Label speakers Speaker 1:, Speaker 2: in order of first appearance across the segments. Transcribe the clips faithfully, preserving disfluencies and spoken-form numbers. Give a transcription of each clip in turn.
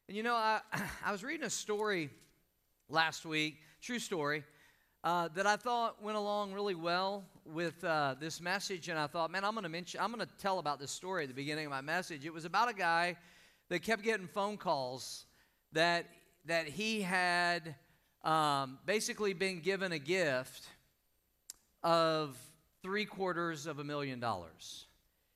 Speaker 1: And you know, I, I was reading a story last week, true story, uh, that I thought went along really well with uh, this message. And I thought, man, I'm going to mention, I'm going to tell about this story at the beginning of my message. It was about a guy that kept getting phone calls that that he had um, basically been given a gift of three quarters of a million dollars.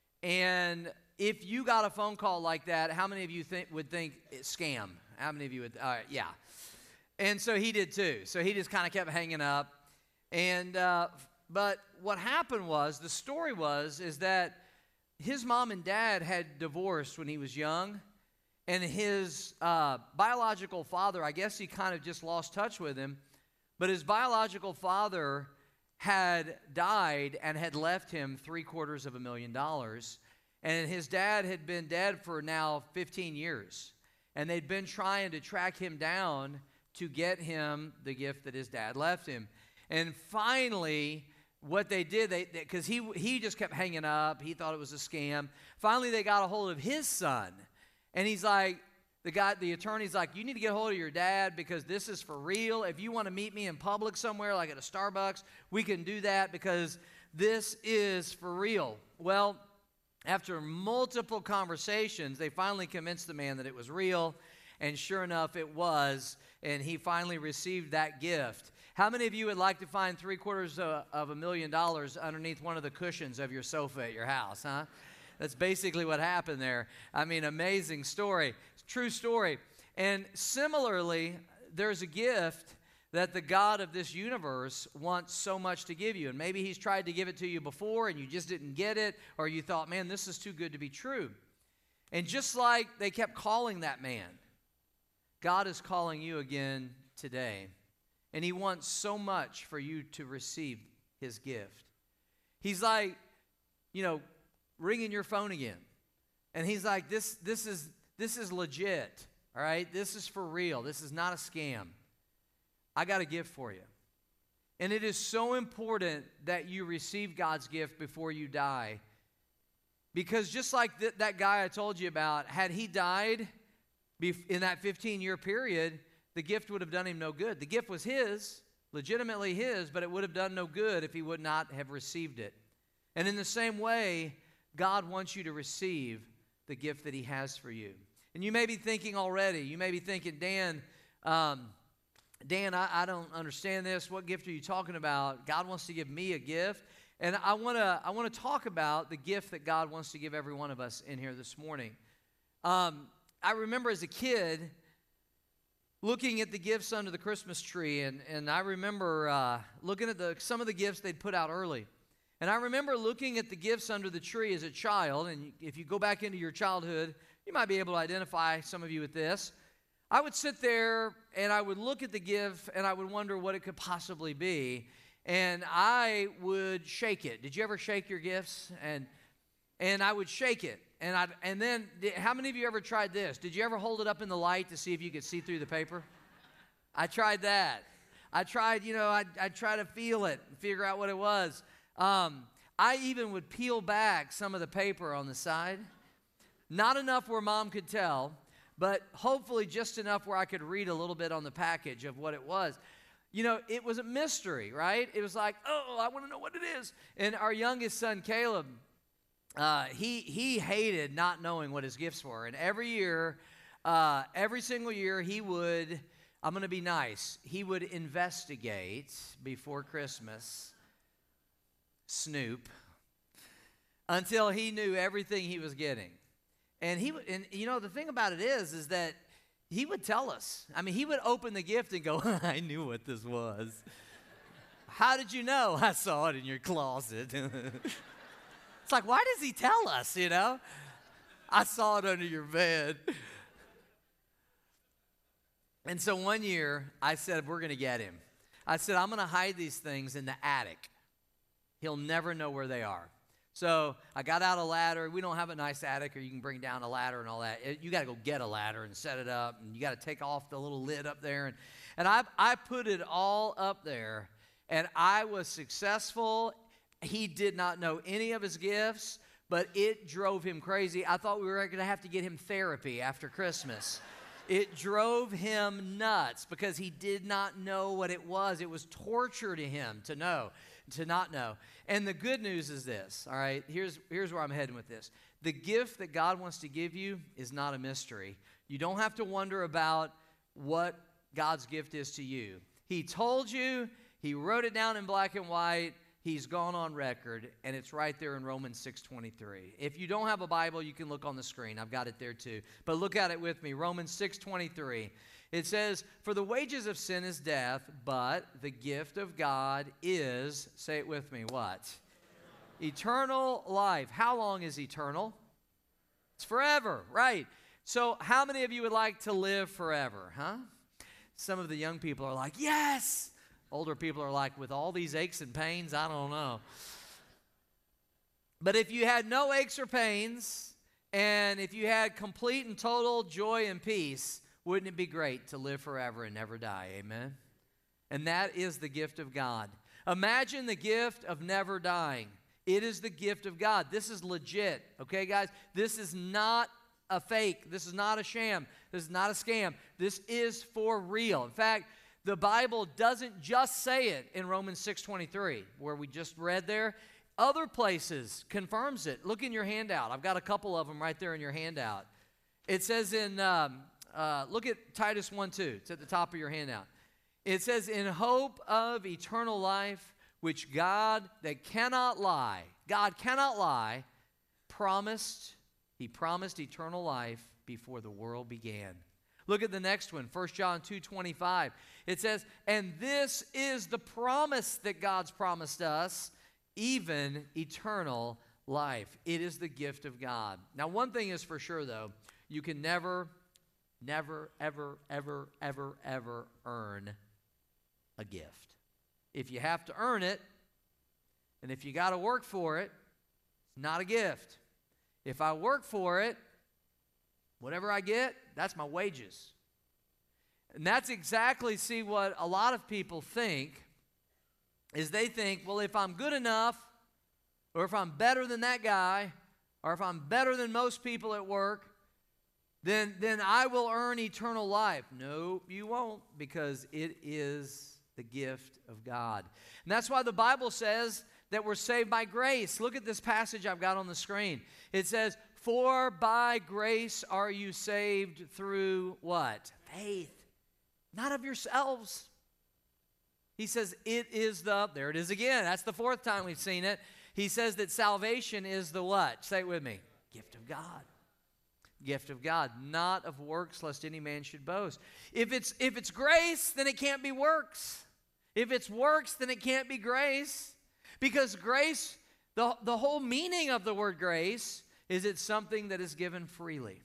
Speaker 1: And if you got a phone call like that, how many of you think would think it's scam? How many of you would? All right, yeah. And so he did too. So he just kind of kept hanging up. And uh, but what happened was, the story was, is that his mom and dad had divorced when he was young, and his uh, biological father, I guess he kind of just lost touch with him, but his biological father had died and had left him three quarters of a million dollars. And his dad had been dead for now fifteen years. And they'd been trying to track him down to get him the gift that his dad left him. And finally, what they did, they because he, he just kept hanging up. He thought it was a scam. Finally, they got a hold of his son. And he's like, the guy, the attorney's like, you need to get a hold of your dad because this is for real. If you want to meet me in public somewhere, like at a Starbucks, we can do that because this is for real. Well, after multiple conversations, they finally convinced the man that it was real, and sure enough, it was, and he finally received that gift. How many of you would like to find three quarters of, of a million dollars underneath one of the cushions of your sofa at your house, huh? That's basically what happened there. I mean, amazing story, true story. And similarly, there's a gift that the God of this universe wants so much to give you. And maybe he's tried to give it to you before and you just didn't get it, or you thought, man, this is too good to be true. And just like they kept calling that man, God is calling you again today. And he wants so much for you to receive his gift. He's like, you know, ringing your phone again. And he's like, this, this is, this is legit, all right? This is for real. This is not a scam. I got a gift for you. And it is so important that you receive God's gift before you die. Because just like th- that guy I told you about, had he died bef- in that fifteen-year period, the gift would have done him no good. The gift was his, legitimately his, but it would have done no good if he would not have received it. And in the same way, God wants you to receive the gift that he has for you. And you may be thinking already, you may be thinking, Dan, um, Dan, I, I don't understand this. What gift are you talking about? God wants to give me a gift. And I want to I want to talk about the gift that God wants to give every one of us in here this morning. Um, I remember as a kid looking at the gifts under the Christmas tree, and, and I remember uh, looking at the some of the gifts they'd put out early. And I remember looking at the gifts under the tree as a child, and if you go back into your childhood, you might be able to identify some of you with this. I would sit there and I would look at the gift and I would wonder what it could possibly be. And I would shake it. Did you ever shake your gifts? And and I would shake it. And I and then how many of you ever tried this? Did you ever hold it up in the light to see if you could see through the paper? I tried that. I tried, you know, I'd, I'd try to feel it and figure out what it was. Um, I even would peel back some of the paper on the side. Not enough where Mom could tell, but hopefully just enough where I could read a little bit on the package of what it was. You know, it was a mystery, right? It was like, oh, I want to know what it is. And our youngest son, Caleb, uh, he he hated not knowing what his gifts were. And every year, uh, every single year, he would, I'm going to be nice, he would investigate before Christmas, snoop, until he knew everything he was getting. And he and you know the thing about it is is that he would tell us. I mean, he would open the gift and go, I knew what this was. How did you know? I saw it in your closet. It's like, why does he tell us, you know? I saw it under your bed. And so one year, I said, we're going to get him. I said, I'm going to hide these things in the attic. He'll never know where they are. So I got out a ladder. We don't have a nice attic or you can bring down a ladder and all that. It, you got to go get a ladder and set it up, and you got to take off the little lid up there. And, and I, I put it all up there, and I was successful. He did not know any of his gifts, but it drove him crazy. I thought we were going to have to get him therapy after Christmas. It drove him nuts because he did not know what it was. It was torture to him to know, to not know. And the good news is this, all right? Here's, here's where I'm heading with this. The gift that God wants to give you is not a mystery. You don't have to wonder about what God's gift is to you. He told you, he wrote it down in black and white, he's gone on record, and it's right there in Romans six twenty-three. If you don't have a Bible, you can look on the screen. I've got it there too. But look at it with me. Romans six twenty-three. It says, "For the wages of sin is death, but the gift of God is," say it with me, what? Eternal life. How long is eternal? It's forever, right? So how many of you would like to live forever, huh? Some of the young people are like, yes! Older people are like, with all these aches and pains, I don't know. But if you had no aches or pains, and if you had complete and total joy and peace, wouldn't it be great to live forever and never die? Amen? And that is the gift of God. Imagine the gift of never dying. It is the gift of God. This is legit, okay, guys? This is not a fake. This is not a sham. This is not a scam. This is for real. In fact, the Bible doesn't just say it in Romans six twenty-three, where we just read there. Other places confirms it. Look in your handout. I've got a couple of them right there in your handout. It says in, um, uh, look at Titus one two. It's at the top of your handout. It says, "In hope of eternal life, which God, that cannot lie," God cannot lie, promised, he promised eternal life before the world began. Look at the next one, First John two twenty-five. It says, "And this is the promise that God's promised us, even eternal life." It is the gift of God. Now, one thing is for sure, though. You can never, never, ever, ever, ever, ever earn a gift. If you have to earn it, and if you got to work for it, it's not a gift. If I work for it, whatever I get, that's my wages. And that's exactly, see, what a lot of people think is they think, well, if I'm good enough, or if I'm better than that guy, or if I'm better than most people at work, then, then I will earn eternal life. No, you won't, because it is the gift of God. And that's why the Bible says that we're saved by grace. Look at this passage I've got on the screen. It says, "For by grace are you saved through" what? Faith. Not of yourselves. He says it is the, there it is again. That's the fourth time we've seen it. He says that salvation is the what? Say it with me. Gift of God. Gift of God, not of works, lest any man should boast. If it's, if it's grace, then it can't be works. If it's works, then it can't be grace. Because grace, the, the whole meaning of the word grace is it's something that is given freely.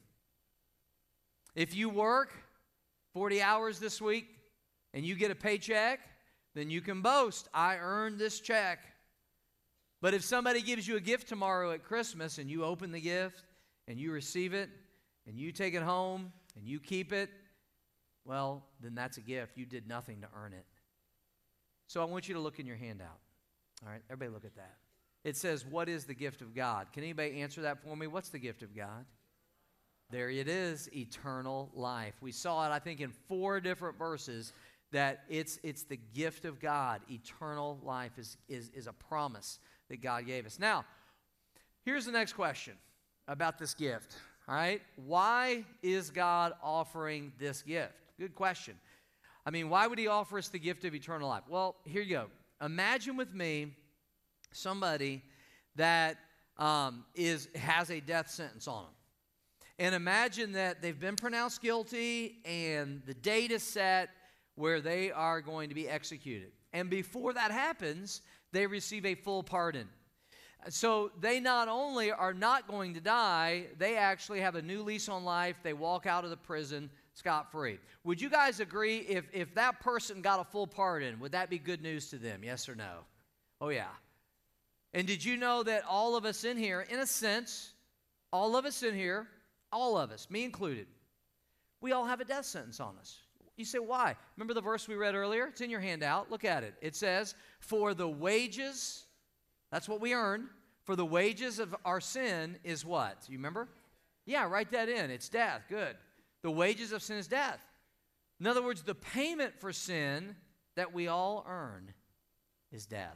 Speaker 1: If you work forty hours this week and you get a paycheck, then you can boast, I earned this check. But if somebody gives you a gift tomorrow at Christmas and you open the gift and you receive it and you take it home and you keep it, well, then that's a gift. You did nothing to earn it. So I want you to look in your handout. All right, everybody look at that. It says, what is the gift of God? Can anybody answer that for me? What's the gift of God? There it is, eternal life. We saw it, I think, in four different verses that it's, it's the gift of God. Eternal life is, is, is a promise that God gave us. Now, here's the next question about this gift. All right, why is God offering this gift? Good question. I mean, why would he offer us the gift of eternal life? Well, here you go. Imagine with me somebody that um, is has a death sentence on them. And imagine that they've been pronounced guilty and the date is set where they are going to be executed. And before that happens, they receive a full pardon. So they not only are not going to die, they actually have a new lease on life. They walk out of the prison scot-free. Would you guys agree if, if that person got a full pardon, would that be good news to them? Yes or no? Oh, yeah. And did you know that all of us in here, in a sense, all of us in here, all of us, me included, we all have a death sentence on us. You say, why? Remember the verse we read earlier? It's in your handout. Look at it. It says, for the wages, that's what we earn, for the wages of our sin is what? You remember? Yeah, write that in. It's death. Good. The wages of sin is death. In other words, the payment for sin that we all earn is death.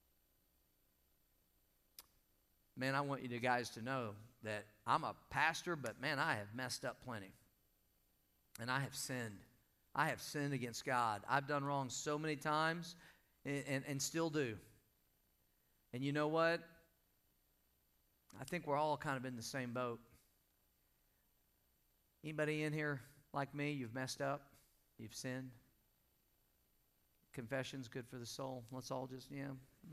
Speaker 1: Man, I want you guys to know that I'm a pastor, but man, I have messed up plenty. And I have sinned. I have sinned against God. I've done wrong so many times and, and, and still do. And you know what? I think we're all kind of in the same boat. Anybody in here like me, you've messed up? You've sinned? Confession's good for the soul. Let's all just, yeah.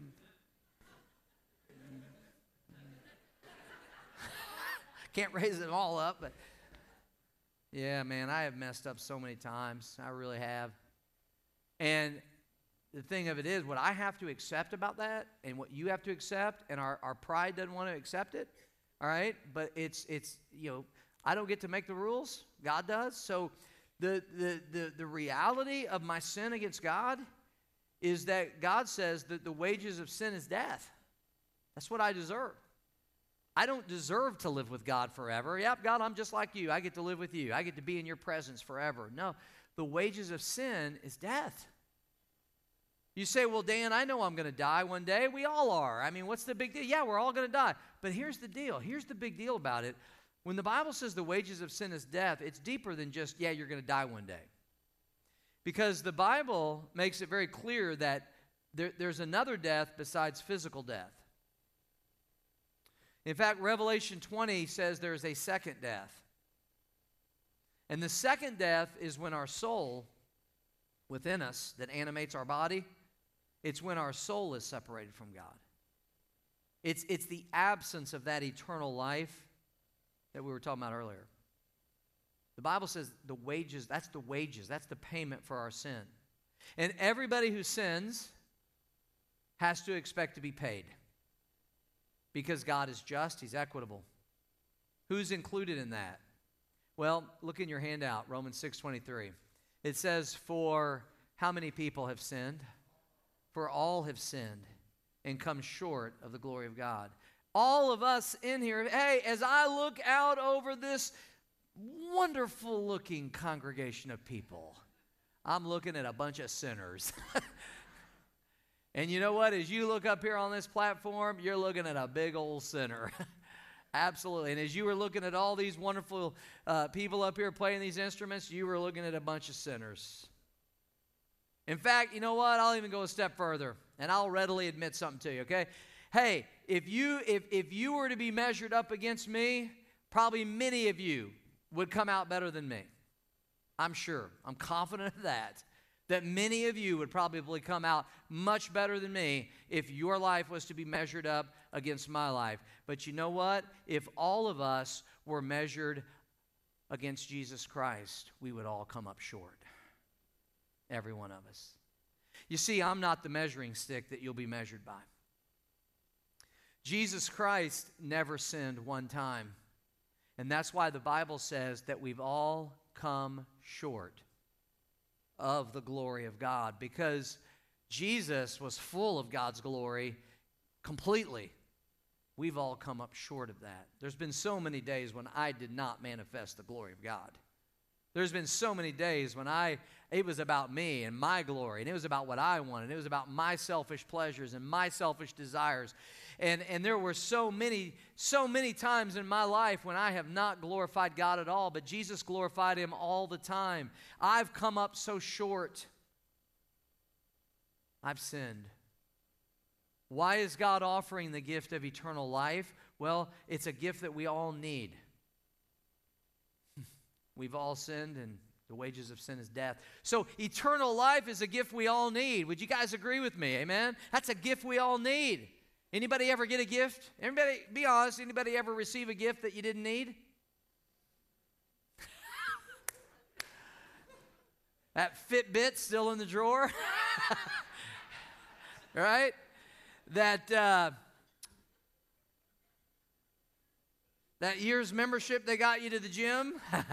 Speaker 1: Can't raise them all up, but yeah, man, I have messed up so many times. I really have. And the thing of it is, what I have to accept about that and what you have to accept, and our, our pride doesn't want to accept it, all right? But it's, it's you know, I don't get to make the rules. God does. So the, the, the, the reality of my sin against God is that God says that the wages of sin is death. That's what I deserve. I don't deserve to live with God forever. Yep, God, I'm just like you. I get to live with you. I get to be in your presence forever. No, the wages of sin is death. You say, well, Dan, I know I'm going to die one day. We all are. I mean, what's the big deal? Yeah, we're all going to die. But here's the deal. Here's the big deal about it. When the Bible says the wages of sin is death, it's deeper than just, yeah, you're going to die one day. Because the Bible makes it very clear that there, there's another death besides physical death. In fact, Revelation twenty says there's a second death. And the second death is when our soul within us that animates our body, it's when our soul is separated from God. It's, it's the absence of that eternal life that we were talking about earlier. The Bible says the wages, that's the wages, that's the payment for our sin. And everybody who sins has to expect to be paid. Because God is just, He's equitable. Who's included in that? Well, look in your handout, Romans six twenty-three. It says, for how many people have sinned? For all have sinned and come short of the glory of God. All of us in here, hey, as I look out over this wonderful looking congregation of people, I'm looking at a bunch of sinners. And you know what? As you look up here on this platform, you're looking at a big old sinner. Absolutely. And as you were looking at all these wonderful uh, people up here playing these instruments, you were looking at a bunch of sinners. In fact, you know what? I'll even go a step further, and I'll readily admit something to you, okay? Hey, if you, if, if you were to be measured up against me, probably many of you would come out better than me. I'm sure. I'm confident of that. That many of you would probably come out much better than me if your life was to be measured up against my life. But you know what? If all of us were measured against Jesus Christ, we would all come up short. Every one of us. You see, I'm not the measuring stick that you'll be measured by. Jesus Christ never sinned one time. And that's why the Bible says that we've all come short of the glory of God, because Jesus was full of God's glory completely. We've all come up short of that. There's been so many days when I did not manifest the glory of God. There's been so many days when I, it was about me and my glory, and it was about what I wanted. It was about my selfish pleasures and my selfish desires. And, and there were so many, so many times in my life when I have not glorified God at all, but Jesus glorified Him all the time. I've come up so short. I've sinned. Why is God offering the gift of eternal life? Well, it's a gift that we all need. We've all sinned, and the wages of sin is death. So eternal life is a gift we all need. Would you guys agree with me? Amen? That's a gift we all need. Anybody ever get a gift? Anybody, be honest, anybody ever receive a gift that you didn't need? That Fitbit still in the drawer? Right? That... Uh, That year's membership they got you to the gym?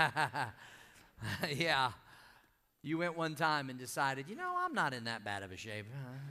Speaker 1: Yeah. You went one time and decided, you know, I'm not in that bad of a shape.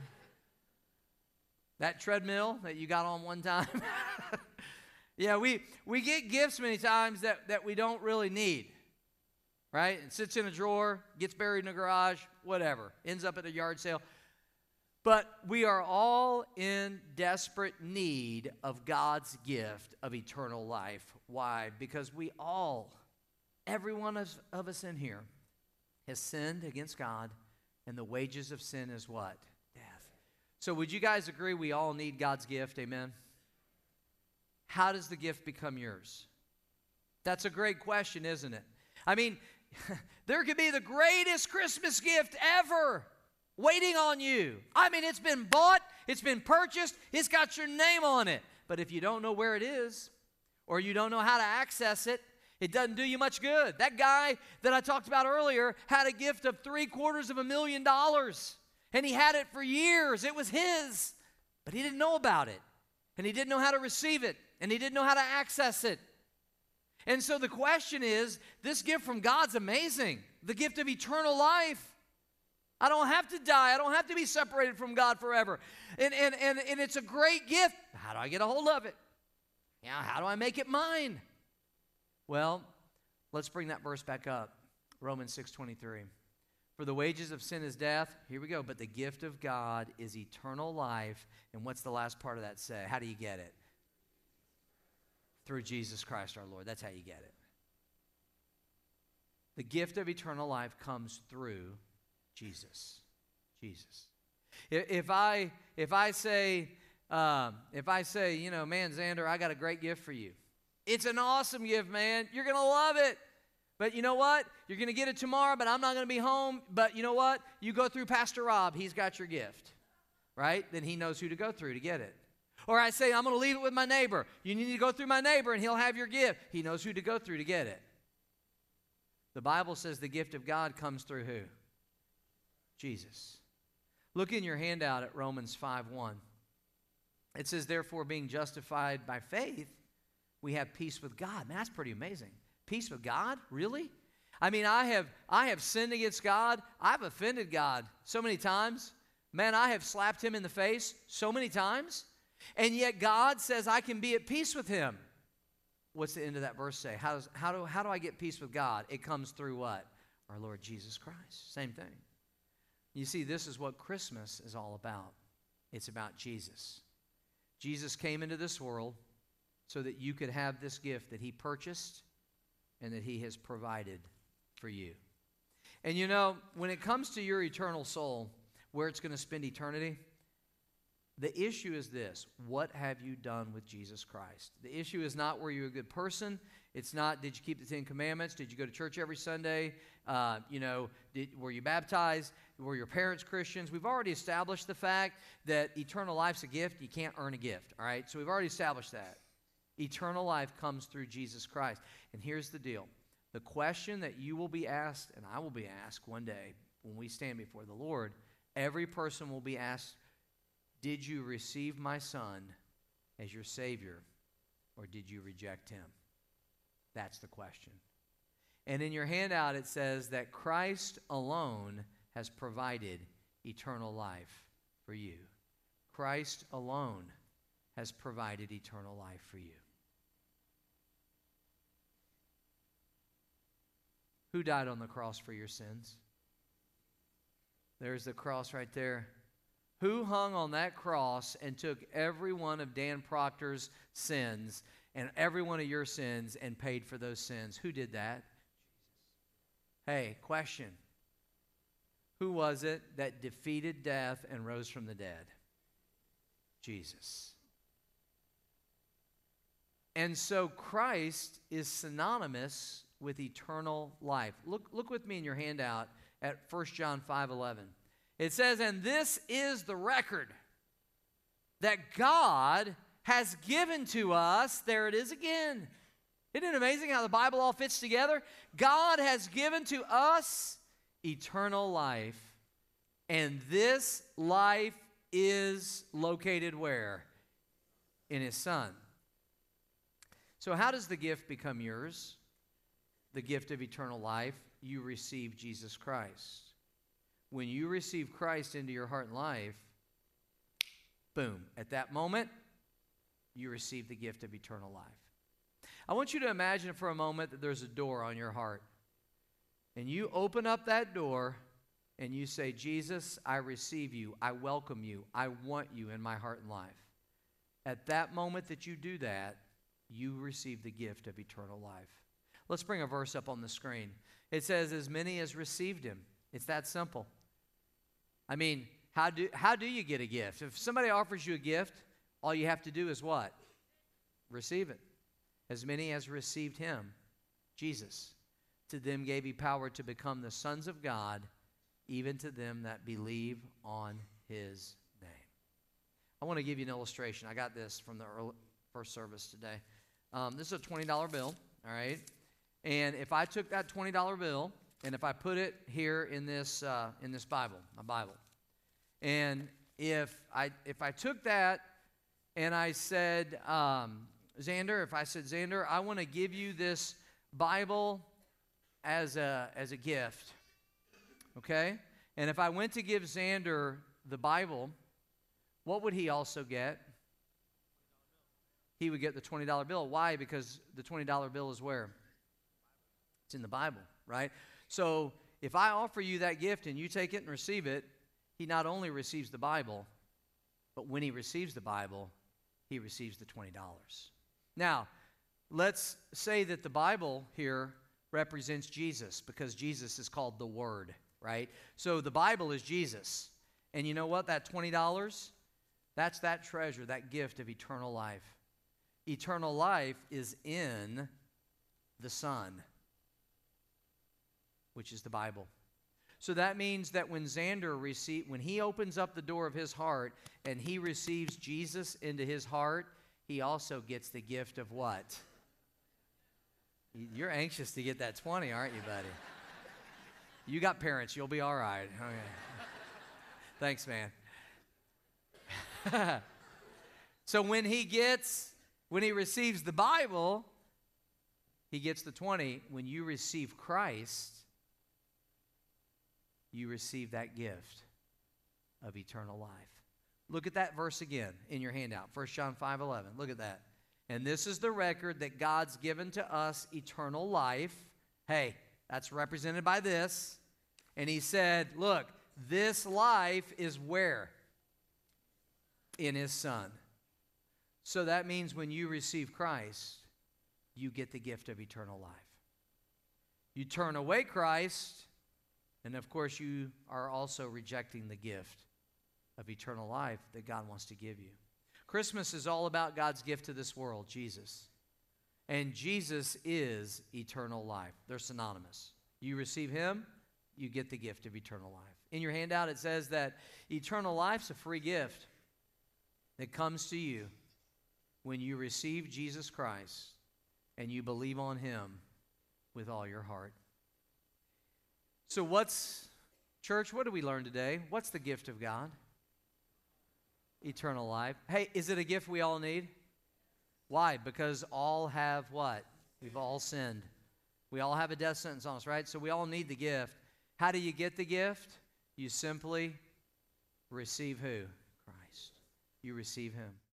Speaker 1: That treadmill that you got on one time? Yeah, we, we get gifts many times that, that we don't really need. right? It sits in a drawer, gets buried in a garage, whatever, ends up at a yard sale. But we are all in desperate need of God's gift of eternal life. Why? Because we all, every one of, of us in here, has sinned against God, and the wages of sin is what? Death. So would you guys agree we all need God's gift? Amen? How does the gift become yours? That's a great question, isn't it? I mean, there could be the greatest Christmas gift ever waiting on you. I mean, it's been bought, it's been purchased, it's got your name on it. But if you don't know where it is, or you don't know how to access it, it doesn't do you much good. That guy that I talked about earlier had a gift of three quarters of a million dollars, and he had it for years. It was his, but he didn't know about it, and he didn't know how to receive it, and he didn't know how to access it. And so the question is, this gift from God's amazing, the gift of eternal life. I don't have to die. I don't have to be separated from God forever. And, and, and, and it's a great gift. How do I get a hold of it? Yeah, how do I make it mine? Well, let's bring that verse back up. Romans six twenty-three. For the wages of sin is death. Here we go. But the gift of God is eternal life. And what's the last part of that say? How do you get it? Through Jesus Christ our Lord. That's how you get it. The gift of eternal life comes through Jesus. Jesus. If I if I say um, if I say, you know, man, Xander, I got a great gift for you. It's an awesome gift, man. You're gonna love it. But you know what? You're gonna get it tomorrow, but I'm not gonna be home. But you know what? You go through Pastor Rob. He's got your gift, right? Then he knows who to go through to get it. Or I say, I'm gonna leave it with my neighbor. You need to go through my neighbor, and he'll have your gift. He knows who to go through to get it. The Bible says the gift of God comes through who? Jesus. Look in your handout at Romans five one. It says, therefore, being justified by faith, we have peace with God. Man, that's pretty amazing. Peace with God? Really? I mean, I have I have sinned against God. I've offended God so many times. Man, I have slapped him in the face so many times. And yet God says I can be at peace with him. What's the end of that verse say? How, does, how, do, how do I get peace with God? It comes through what? Our Lord Jesus Christ. Same thing. You see, this is what Christmas is all about. It's about Jesus. Jesus came into this world so that you could have this gift that he purchased and that he has provided for you. And you know, when it comes to your eternal soul, where it's going to spend eternity, the issue is this: what have you done with Jesus Christ? The issue is not were you a good person. It's not did you keep the Ten Commandments? Did you go to church every Sunday? Uh, you know, did, were you baptized? Were your parents Christians? We've already established the fact that eternal life's a gift. You can't earn a gift, all right? So we've already established that. Eternal life comes through Jesus Christ. And here's the deal. The question that you will be asked, and I will be asked one day when we stand before the Lord, every person will be asked, did you receive my son as your Savior, or did you reject him? That's the question. And in your handout it says that Christ alone has provided eternal life for you. Christ alone has provided eternal life for you. Who died on the cross for your sins? There's the cross right there. Who hung on that cross and took every one of Dan Proctor's sins and every one of your sins and paid for those sins? Who did that? Hey, question. Who was it that defeated death and rose from the dead? Jesus. And so Christ is synonymous with eternal life. Look, look with me in your handout at First John five eleven. It says, and this is the record that God has given to us. There it is again. Isn't it amazing how the Bible all fits together? God has given to us eternal life, and this life is located where? In his Son. So how does the gift become yours? The gift of eternal life. You receive Jesus Christ. When you receive Christ into your heart and life, boom, at that moment, you receive the gift of eternal life. I want you to imagine for a moment that there's a door on your heart. and you open up that door and you say, Jesus, I receive you. I welcome you. I want you in my heart and life. At that moment that you do that, you receive the gift of eternal life. Let's bring a verse up on the screen. It says, as many as received him. It's that simple. I mean, how do, how do you get a gift? If somebody offers you a gift, all you have to do is what? Receive it. As many as received him, Jesus, to them gave he power to become the sons of God, even to them that believe on his name. I want to give you an illustration. I got this from the early, first service today. Um, this is a twenty dollar bill, all right? And if I took that twenty dollar bill and if I put it here in this, uh, in this Bible, my Bible, and if I, if I took that and I said, um, Xander, if I said, Xander, I want to give you this Bible as a, as a gift, okay? And if I went to give Xander the Bible, what would he also get? He would get the twenty dollar bill. Why? Because the twenty dollar bill is where? It's in the Bible, right? So if I offer you that gift and you take it and receive it, he not only receives the Bible, but when he receives the Bible, he receives the twenty dollars. Now, let's say that the Bible here represents Jesus because Jesus is called the Word, right? So the Bible is Jesus. And you know what? That twenty dollars, that's that treasure, that gift of eternal life. Eternal life is in the Son, which is the Bible. So that means that when Xander receive, when he opens up the door of his heart and he receives Jesus into his heart, he also gets the gift of what? You're anxious to get that twenty, aren't you, buddy? You got parents. You'll be all right. Okay. Thanks, man. So when he gets, when he receives the Bible, he gets the twenty. When you receive Christ, you receive that gift of eternal life. Look at that verse again in your handout, First John five eleven. Look at that. And this is the record that God's given to us, eternal life. Hey, that's represented by this. And he said, look, this life is where? In his Son. So that means when you receive Christ, you get the gift of eternal life. You turn away Christ, and of course you are also rejecting the gift of eternal life that God wants to give you. Christmas is all about God's gift to this world, Jesus. And Jesus is eternal life. They're synonymous. You receive him, you get the gift of eternal life. In your handout, it says that eternal life's a free gift that comes to you when you receive Jesus Christ and you believe on him with all your heart. So what's, church, what did we learn today? What's the gift of God? Eternal life. Hey, is it a gift we all need? Why? Because all have what? We've all sinned. We all have a death sentence on us, right? So we all need the gift. How do you get the gift? You simply receive who? Christ. You receive him.